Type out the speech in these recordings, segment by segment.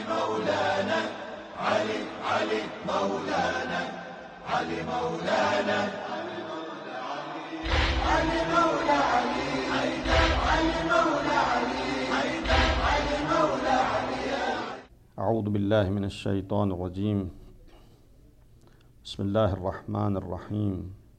مولانا علي علي مولانا علي مولانا علي مولى علي حيدر علي مولى علي حيدر علي مولى علي. أعوذ بالله من الشيطان الرجيم. بسم الله الرحمن الرحيم.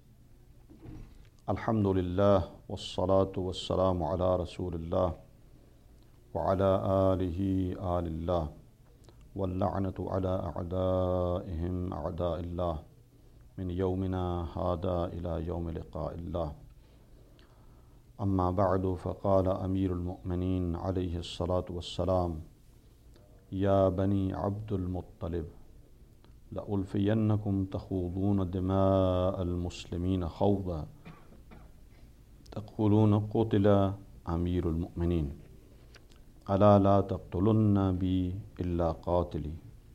الحمد لله والصلاة والسلام على رسول الله وعلى آله آل الله واللعنة على أعدائهم أعداء الله من يومنا هذا إلى يوم لقاء الله. أما بعد، فقال أمير المؤمنين عليه الصلاة والسلام: يا بني عبد المطلب لألفينكم تخوضون دماء المسلمين خوضا تقولون قتل أمير المؤمنين ألا لا تقتلن بي إلا قاتلي.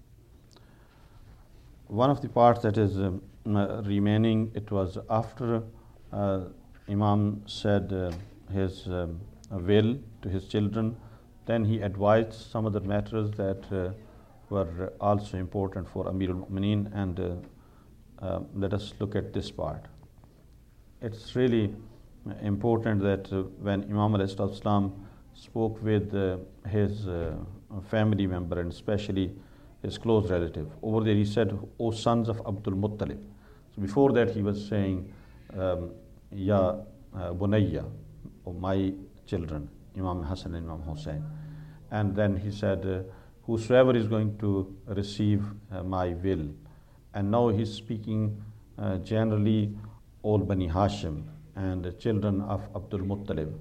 One of the parts that is remaining, it was after Imam said his will to his children, then he advised some other matters that were also important for Amir al-Mu'mineen, and let us look at this part. It's really important that when Imam al-Islam spoke with his family member and especially his close relative, over there he said, "O sons of Abdul Muttalib." So before that he was saying, "Ya Bunayya," or my children, Imam Hassan and Imam Hussein. And then he said, "Whosoever is going to receive my will." And now he's speaking generally all Bani Hashim and the children of Abdul Muttalib.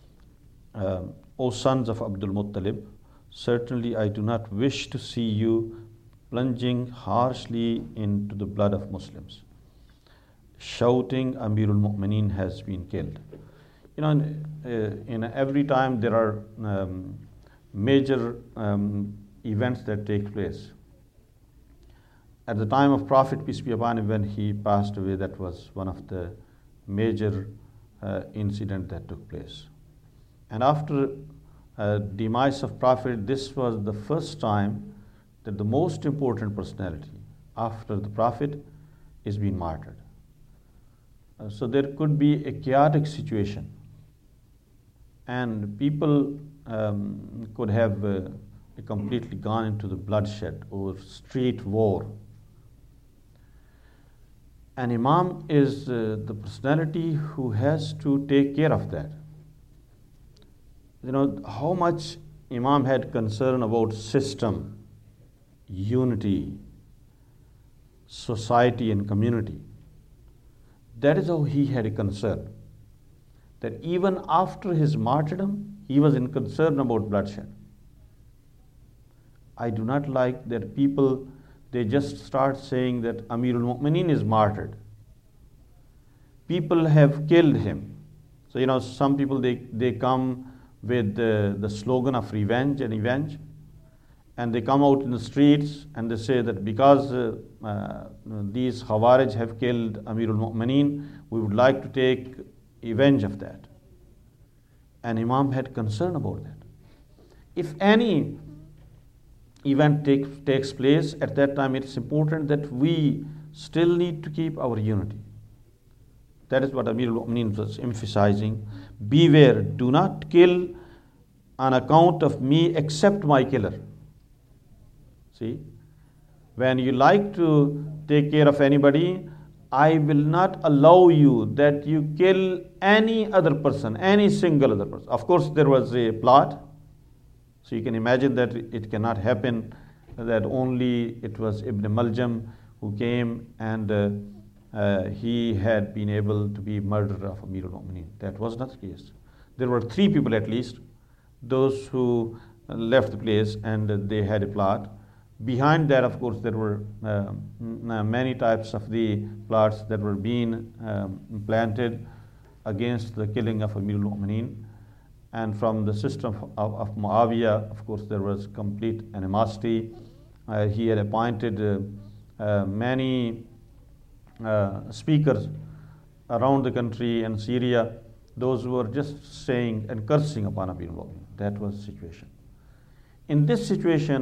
O sons of Abdul Muttalib, certainly I do not wish to see you plunging harshly into the blood of Muslims, shouting Amir al-Mu'mineen has been killed. You know, in every time there are major events that take place. At the time of Prophet, peace be upon him, when he passed away, that was one of the major incident that took place. And after demise of Prophet, this was the first time that the most important personality after the Prophet is being martyred. So there could be a chaotic situation, and people could have completely gone into the bloodshed or street war. And Imam is the personality who has to take care of that. You know how much Imam had concern about system, unity, society and community. That is how he had a concern. That even after his martyrdom, he was in concern about bloodshed. I do not like that people, they just start saying that Amir al-Mu'mineen is martyred. People have killed him. So, you know, some people, they come with the slogan of revenge and revenge, and they come out in the streets and they say that because these Khawarij have killed Amir al-Mu'mineen, we would like to take revenge of that. And Imam had concern about that. If any event takes place at that time, it's important that we still need to keep our unity. That is what Amir al-Mu'mineen was emphasizing. Beware, do not kill on account of me except my killer. See, when you like to take care of anybody, I will not allow you that you kill any other person, any single other person. Of course, there was a plot. So you can imagine that it cannot happen that only it was Ibn Maljam who came and he had been able to be murderer of Amir al-Mu'mineen. That was not the case. There were 3 people at least, those who left the place and they had a plot. Behind that, of course, there were many types of the plots that were being planted against the killing of Amir al-Mu'mineen. And from the system of Muawiyah, of course, there was complete animosity. He had appointed many speakers around the country and Syria, those who were just saying and cursing upon Amir al-Mu'mineen. That was the situation. In this situation,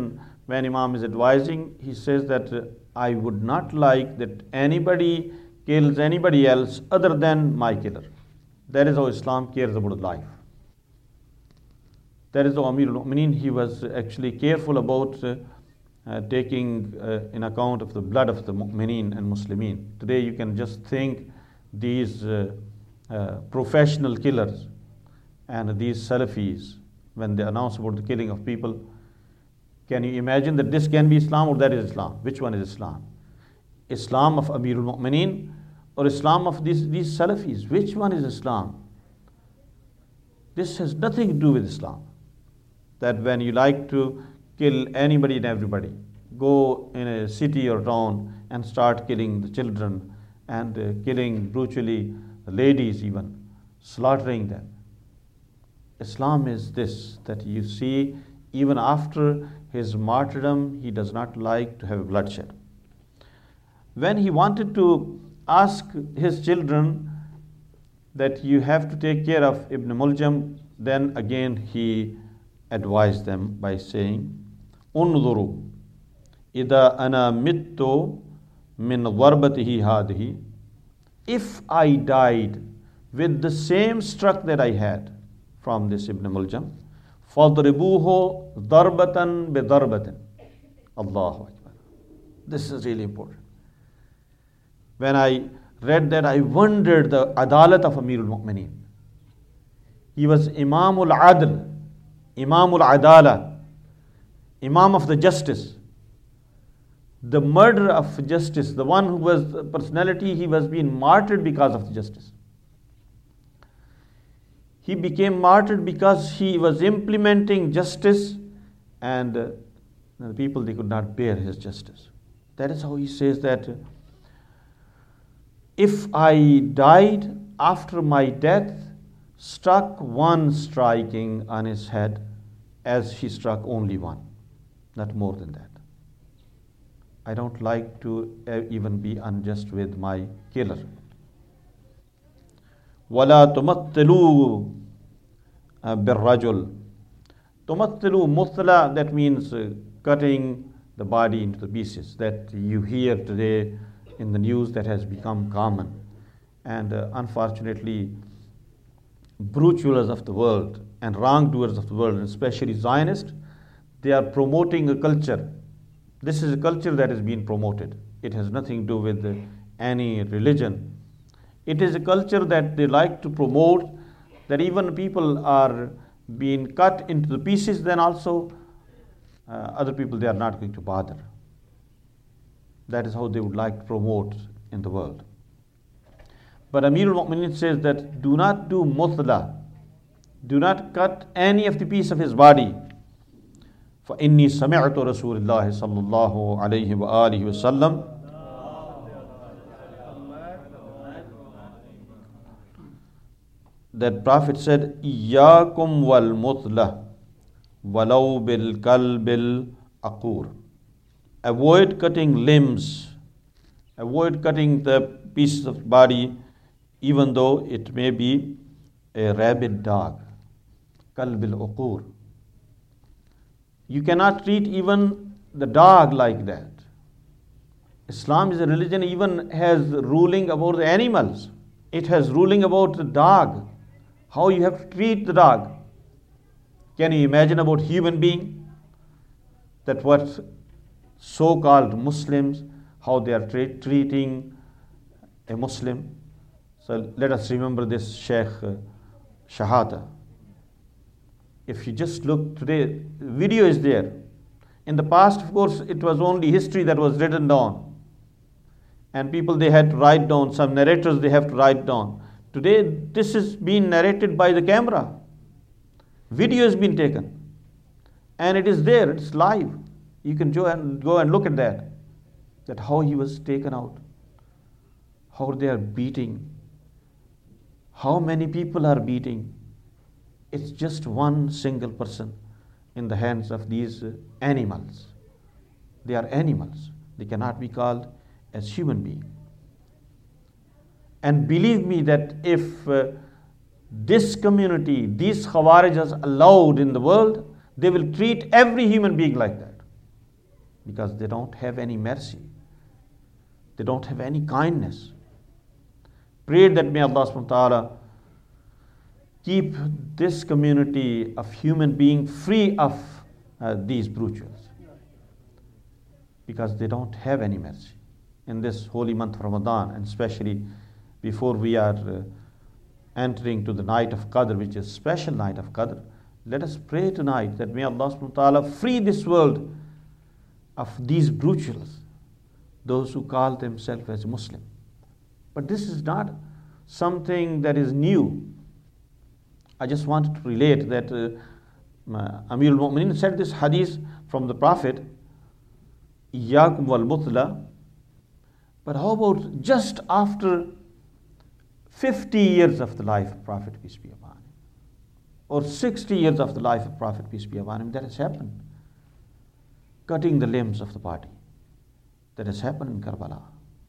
when Imam is advising, he says that I would not like that anybody kills anybody else other than my killer. That is how Islam cares about life. That is how Amir al-Mu'mineen, he was actually careful about taking in account of the blood of the Mu'mineen and Muslimin. Today you can just think these professional killers and these Salafis, when they announce about the killing of people, can you imagine that this can be Islam or that is Islam? Which one is Islam? Islam of Amir al-Mu'mineen or Islam of these Salafis? Which one is Islam? This has nothing to do with Islam. That when you like to kill anybody and everybody, go in a city or town and start killing the children and killing brutally the ladies even, slaughtering them. Islam is this, that you see even after his martyrdom, he does not like to have bloodshed. When he wanted to ask his children that you have to take care of Ibn Muljam, then again he advised them by saying, Unzuru, Ida ana mittu min warbatihi hadhi. If I died with the same struck that I had from this Ibn Muljam, فَضْرِبُوهُ ضَرْبَةً بِضَرْبَةٍ. Allahu Akbar. This is really important. When I read that, I wondered the adalat of Amir al-Mu'mineen. He was Imam al-Adl, Imam al-Adala, Imam of the justice. The murderer of justice, the one who was the personality, he was being martyred because of the justice. He became martyred because he was implementing justice, and the people, they could not bear his justice. That is how he says that if I died after my death, struck one striking on his head as he struck only one, not more than that. I don't like to even be unjust with my killer. وَلَا تُمَثِّلُوا بِالرَّجُلِ. تُمَثِّلُوا muthla, that means cutting the body into the pieces, that you hear today in the news, that has become common. And unfortunately, brutalers of the world and wrongdoers of the world, and especially Zionists, they are promoting a culture. This is a culture that is being promoted. It has nothing to do with any religion. It is a culture that they like to promote, that even people are being cut into the pieces, then also other people, they are not going to bother. That is how they would like to promote in the world. But Amir al-Mu'mineen says that do not do muthla. Do not cut any of the piece of his body. فَإِنِّي سَمِعْتُ رَسُولِ اللَّهِ صَلَّى اللَّهُ عَلَيْهِ وَآلِهِ وَسَلَّمَ. That Prophet said, إِيَّاكُمْ وَالْمُثْلَةِ وَلَوْ بِالْقَلْبِ الْأَقُورِ. Avoid cutting limbs. Avoid cutting the pieces of body, even though it may be a rabid dog. Qalb al-uqur. You cannot treat even the dog like that. Islam is a religion even has ruling about the animals. It has ruling about the dog, how you have to treat the dog. Can you imagine about human being? That what so-called Muslims, how they are treating a Muslim. So let us remember this Sheikh Shahada. If you just look today, video is there. In the past, of course, it was only history that was written down. And people, they had to write down, some narrators, they have to write down. Today, this is being narrated by the camera. Video has been taken. And it is there, it's live. You can go and look at that. That how he was taken out. How they are beating. How many people are beating. It's just one single person in the hands of these animals. They are animals. They cannot be called as human beings. And believe me that if this community, these Khawarij are allowed in the world, they will treat every human being like that. because they don't have any mercy. They don't have any kindness. Pray that may Allah subhanahu wa ta'ala keep this community of human beings free of these brutals, because they don't have any mercy. In this holy month of Ramadan, and especially before we are entering to the night of Qadr, which is special night of Qadr, let us pray tonight that may Allah subhanahu wa ta'ala free this world of these brutals, those who call themselves as Muslim. But this is not something that is new. I just wanted to relate that Amir al-Mu'mineen said this hadith from the Prophet, Iyyakum wal mutla. But how about just after 50 years of the life of Prophet, peace be upon him, or 60 years of the life of Prophet, peace be upon him, that has happened. Cutting the limbs of the body. That has happened in Karbala.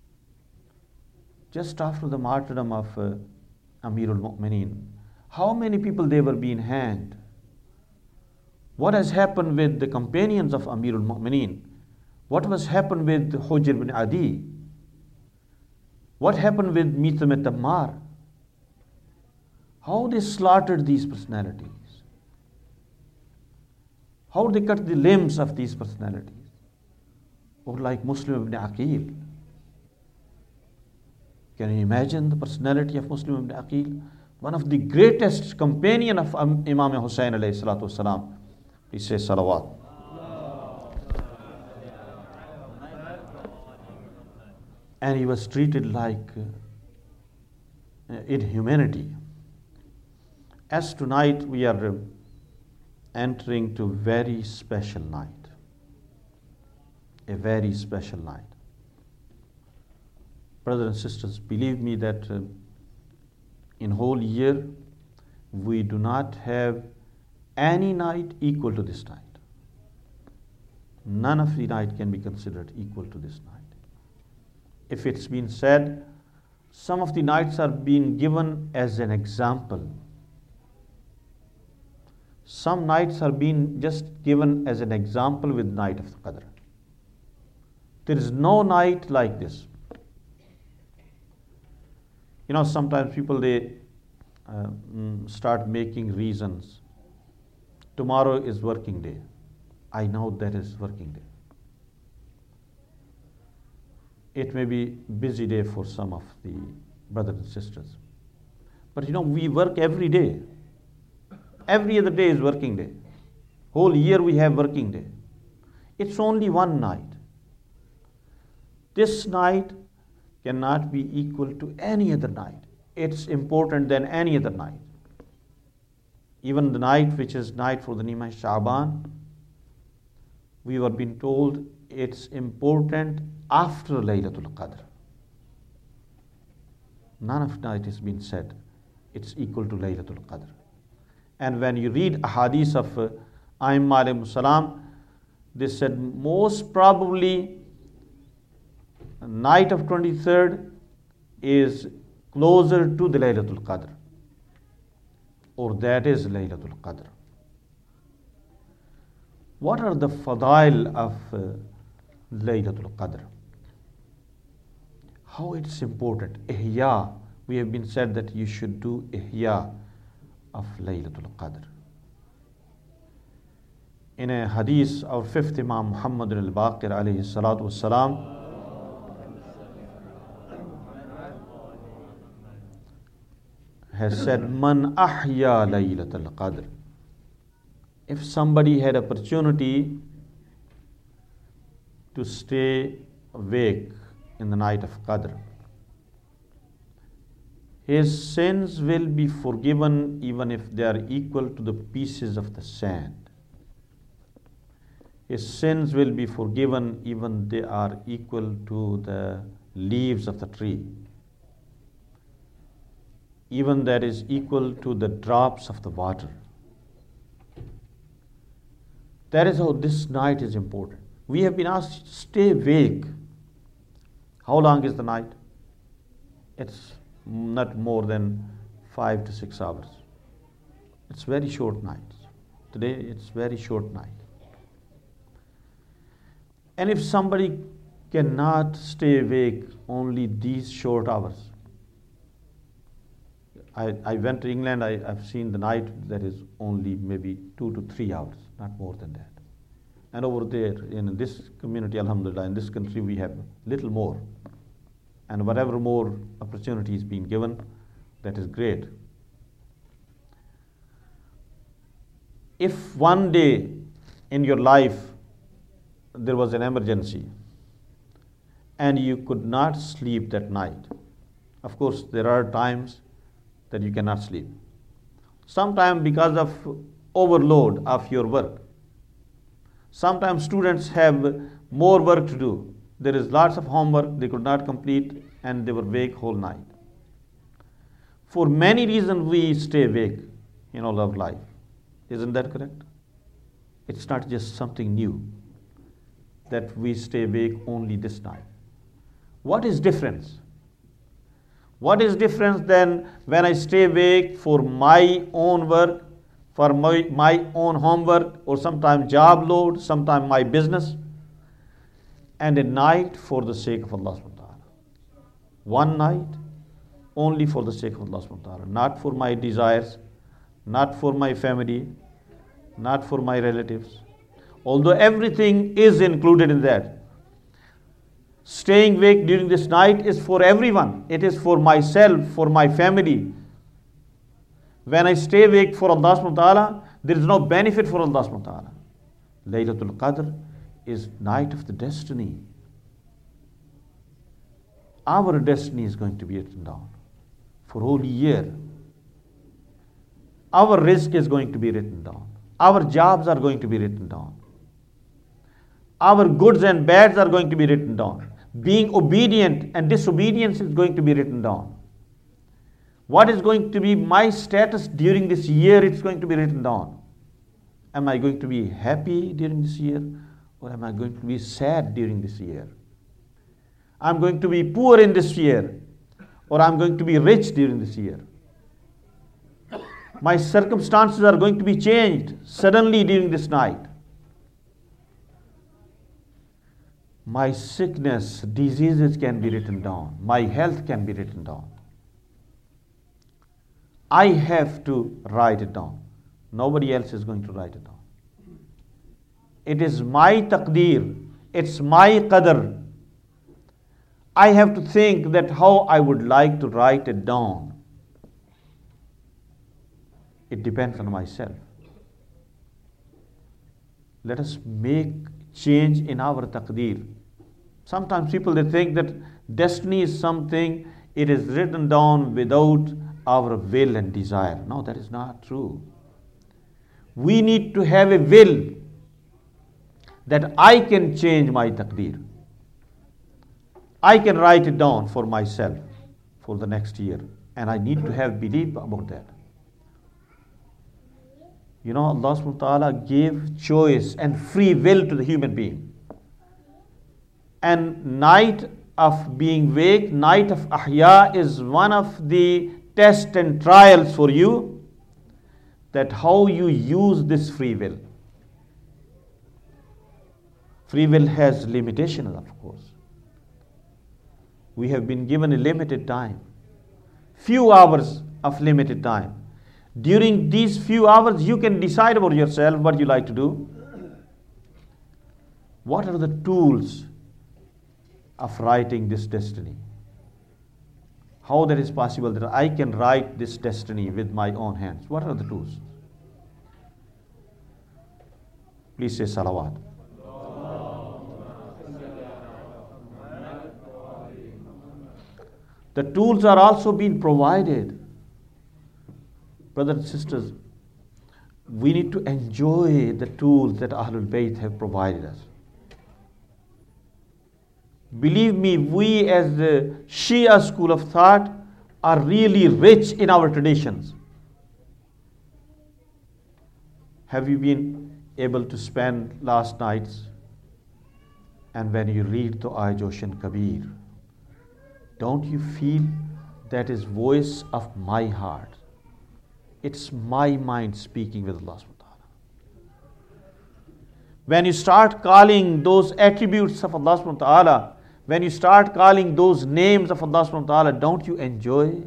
Just after the martyrdom of Amir al-Mu'mineen, how many people they were being hanged? What has happened with the companions of Amir al-Mu'mineen? What has happened with Hujr ibn Adi? What happened with Mitham al-Tammar? How they slaughtered these personalities? How they cut the limbs of these personalities? Or like Muslim ibn Aqil. Can you imagine the personality of Muslim ibn Aqil? One of the greatest companion of Imam Hussain alayhi salatu wasalam. He says salawat. And he was treated like inhumanity. As tonight we are entering to very special night. A very special night. Brothers and sisters, believe me that in whole year we do not have any night equal to this night. None of the night can be considered equal to this night. If it's been said, some of the nights are being given as an example. Some nights are being just given as an example with night of the Qadr. There is no night like this. You know, sometimes people they start making reasons. Tomorrow is working day. I know that is working day. It may be busy day for some of the brothers and sisters. But you know, we work every day. Every other day is working day. Whole year we have working day. It's only one night. This night cannot be equal to any other night. It's important than any other night. Even the night which is night for the Nima Sha'ban, we were being told it's important after Laylatul Qadr. None of night has been said it's equal to Laylatul Qadr. And when you read a hadith of Aimma alayhi salam, they said most probably night of 23rd is closer to the Laylatul Qadr, or that is Laylatul Qadr. What are the fadail of Laylatul Qadr? How it's important. Ihya. We have been said that you should do ihya of Laylatul Qadr. In a hadith, our fifth Imam Muhammad al-Baqir alayhi salatu wassalam has said, Man ahya Laylatul Qadr. If somebody had opportunity to stay awake in the night of Qadr, his sins will be forgiven even if they are equal to the pieces of the sand. His sins will be forgiven even they are equal to the leaves of the tree. Even that is equal to the drops of the water. That is how this night is important. We have been asked to stay awake. How long is the night? It's not more than 5 to 6 hours. It's very short night. Today it's very short night. And if somebody cannot stay awake only these short hours, I went to England, I've seen the night that is only maybe 2 to 3 hours, not more than that. And over there, in this community, alhamdulillah, in this country, we have little more. And whatever more opportunity is being given, that is great. If one day in your life there was an emergency and you could not sleep that night, of course, there are times that you cannot sleep. Sometimes because of overload of your work. Sometimes students have more work to do. There is lots of homework they could not complete and they were awake whole night. For many reasons we stay awake in all of life. Isn't that correct? It's not just something new that we stay awake only this night. What is difference? What is difference than when I stay awake for my own work, for my own homework, or sometimes job load, sometimes my business, and a night for the sake of Allah subhanahu wa ta'ala. One night only for the sake of Allah subhanahu wa ta'ala, not for my desires, not for my family, not for my relatives. Although everything is included in that. Staying awake during this night is for everyone. It is for myself, for my family. When I stay awake for Allah subhanahu wa ta'ala, there is no benefit for Allah subhanahu wa ta'ala. Laylatul Qadr is night of the destiny. Our destiny is going to be written down for whole year. Our risk is going to be written down. Our jobs are going to be written down. Our goods and bads are going to be written down. Being obedient and disobedience is going to be written down. What is going to be my status during this year, it's going to be written down. Am I going to be happy during this year, or am I going to be sad during this year? I'm going to be poor in this year, or I'm going to be rich during this year. My circumstances are going to be changed suddenly during this night. My sickness, diseases can be written down. My health can be written down. I have to write it down. Nobody else is going to write it down. It is my taqdeer. It's my qadr. I have to think that how I would like to write it down. It depends on myself. Let us make change in our taqdeer. Sometimes people they think that destiny is something, it is written down without our will and desire. No, that is not true. We need to have a will that I can change my taqdeer. I can write it down for myself for the next year, and I need to have belief about that. You know, Allah subhanahu wa ta'ala gave choice and free will to the human being. And night of being awake, night of ahya is one of the tests and trials for you, that how you use this free will. Free will has limitations, of course. We have been given a limited time, few hours of limited time. During these few hours, you can decide about yourself what you like to do. What are the tools of writing this destiny? How that is possible that I can write this destiny with my own hands? What are the tools? Please say salawat. The tools are also being provided. Brothers and sisters, we need to enjoy the tools that Ahlul Bayt have provided us. Believe me, we as the Shia school of thought are really rich in our traditions. Have you been able to spend last nights and when you read the Joshan Kabir, don't you feel that is voice of my heart? It's my mind speaking with Allah subhanahu wa ta'ala. When you start calling those attributes of Allah subhanahu wa ta'ala, when you start calling those names of Allah subhanahu wa ta'ala, don't you enjoy?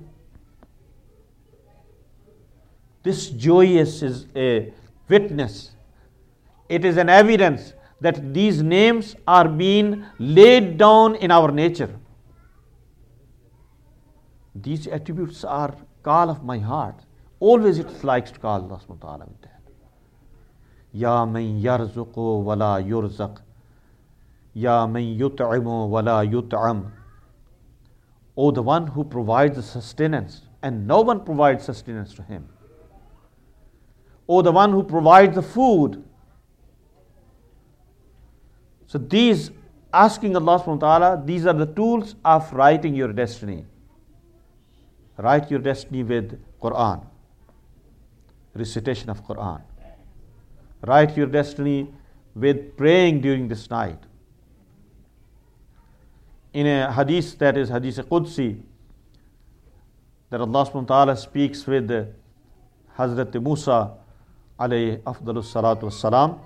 This joyous is a witness. It is an evidence that these names are being laid down in our nature. These attributes are call of my heart. Always it likes to call Allah subhanahu wa ta'ala with that. Ya man yarzuqu wa la yurzaq. Ya man yut'imu wa la yut'am. O the one who provides the sustenance and no one provides sustenance to him. O the one who provides the food. So these, asking Allah subhanahu wa ta'ala, these are the tools of writing your destiny. Write your destiny with Quran, recitation of Quran. Write your destiny with praying during this night. In a hadith that is Hadith Qudsi, that Allah subhanahu wa ta'ala speaks with Hazrat Musa alayhi afdalus salatu wassalam.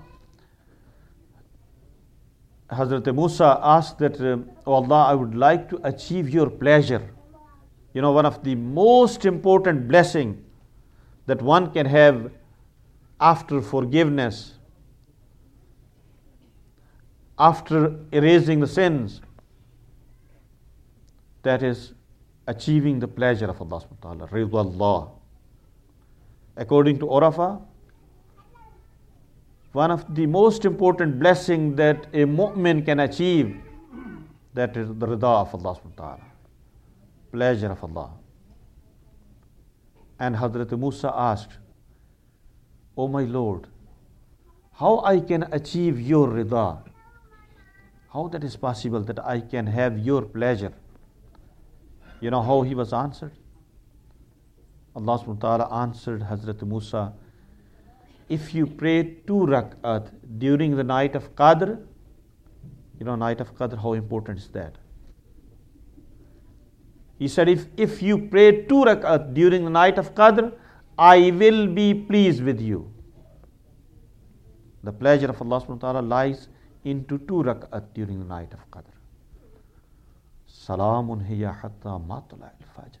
Hazrat Musa asked that, oh Allah, I would like to achieve your pleasure. You know, one of the most important blessing that one can have after forgiveness, after erasing the sins, that is achieving the pleasure of Allah subhanahu wa ta'ala, ridha Allah. According to Urafa, one of the most important blessing that a mu'min can achieve, that is the ridha of Allah subhanahu wa ta'ala, pleasure of Allah. And Hazrat Musa asked, O my Lord, how I can achieve your ridha? How that is possible that I can have your pleasure? You know how he was answered? Allah subhanahu wa ta'ala answered Hazrat Musa, if you pray 2 rak'at during the night of Qadr, you know night of Qadr, how important is that? He said, if you pray 2 rak'at during the night of Qadr, I will be pleased with you. The pleasure of Allah subhanahu wa ta'ala lies into 2 rak'at during the night of Qadr. Salamun hiya hatta matla al-fajr.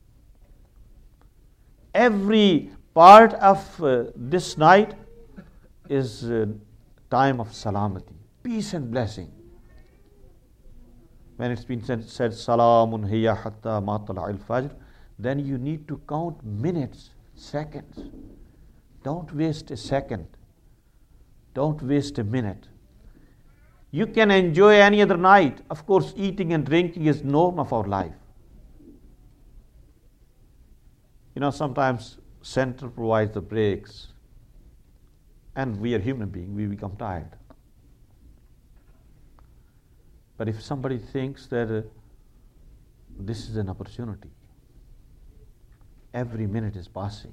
Every part of this night is time of salamati, peace and blessing. When it's been said Salamun hiya hatta matla al-fajr, then you need to count minutes, seconds. Don't waste a second. Don't waste a minute. You can enjoy any other night. Of course, eating and drinking is norm of our life. You know, sometimes center provides the breaks, and we are human beings, we become tired. But if somebody thinks that this is an opportunity, every minute is passing.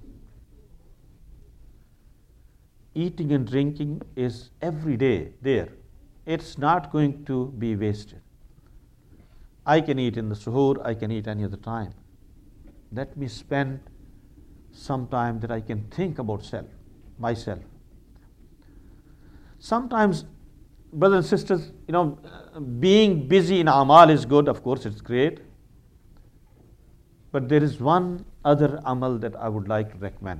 Eating and drinking is every day there. It's not going to be wasted. I can eat in the suhoor, I can eat any other time. Let me spend some time that I can think about myself. Sometimes, brothers and sisters, you know, being busy in amal is good, of course, it's great. But there is one other amal that I would like to recommend.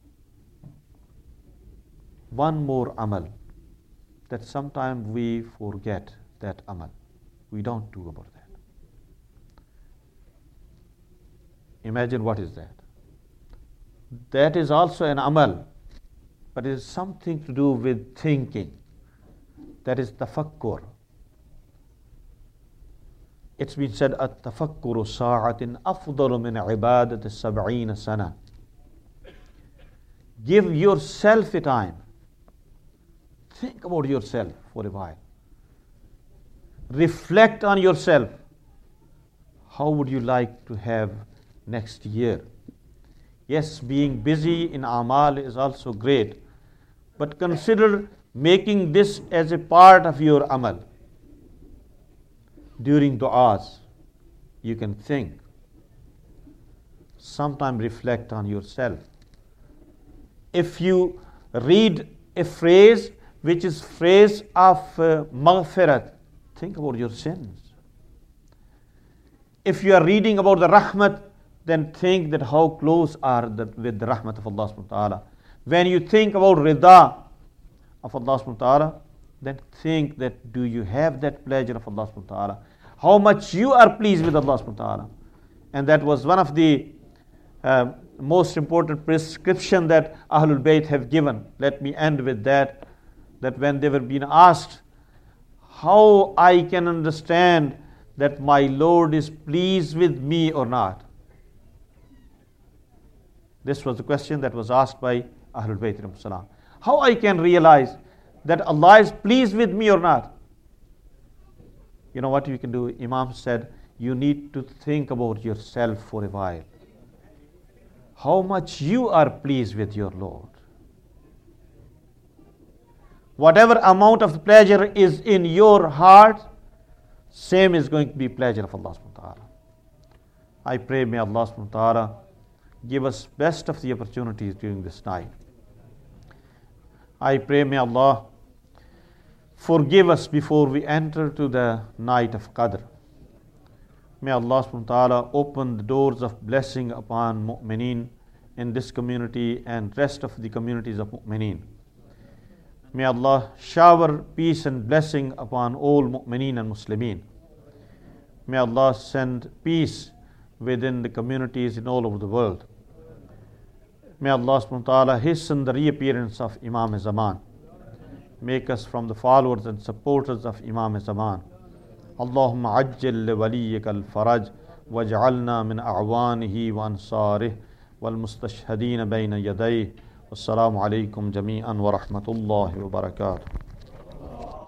One more amal that sometimes we forget that amal. We don't do about that. Imagine what is that? That is also an amal, but it is something to do with thinking. That is tafakkur. It's been said, at-tafakkuru sa'atin afdalu min ibadati 70 sana. Give yourself a time. Think about yourself for a while. Reflect on yourself. How would you like to have next year? Yes, being busy in amal is also great, but consider making this as a part of your amal. During du'as, you can think. Sometime reflect on yourself. If you read a phrase, which is phrase of maghfirat. Think about your sins. If you are reading about the rahmat, then think that how close are with the rahmat of Allah subhanahu wa ta'ala. When you think about rida of Allah subhanahu wa ta'ala, then think that do you have that pleasure of Allah subhanahu wa ta'ala? How much you are pleased with Allah subhanahu wa ta'ala. And that was one of the most important prescription that Ahlul Bayt have given. Let me end with that when they were being asked how I can understand that my Lord is pleased with me or not. This was the question that was asked by Ahlul Bayt alayhim salam. How I can realize that Allah is pleased with me or not? You know what you can do? Imam said, you need to think about yourself for a while. How much you are pleased with your Lord. Whatever amount of pleasure is in your heart, same is going to be pleasure of Allah subhanahu wa ta'ala. I pray may Allah subhanahu wa ta'ala give us best of the opportunities during this night. I pray may Allah forgive us before we enter to the night of Qadr. May Allah subhanahu wa ta'ala open the doors of blessing upon mu'mineen in this community and rest of the communities of mu'mineen. May Allah shower peace and blessing upon all mu'mineen and Muslimeen. May Allah send peace within the communities in all over the world. May Allah subhanahu wa ta'ala hasten the reappearance of Imam Zaman. Make us from the followers and supporters of Imam Zaman. Allahumma ajjil li waliyyika al-faraj waj'alna min a'wanihi wa ansarih wal mustashhadeen bayna yadayh. Wassalamu alaikum jami'an wa rahmatullahi wa barakatuh.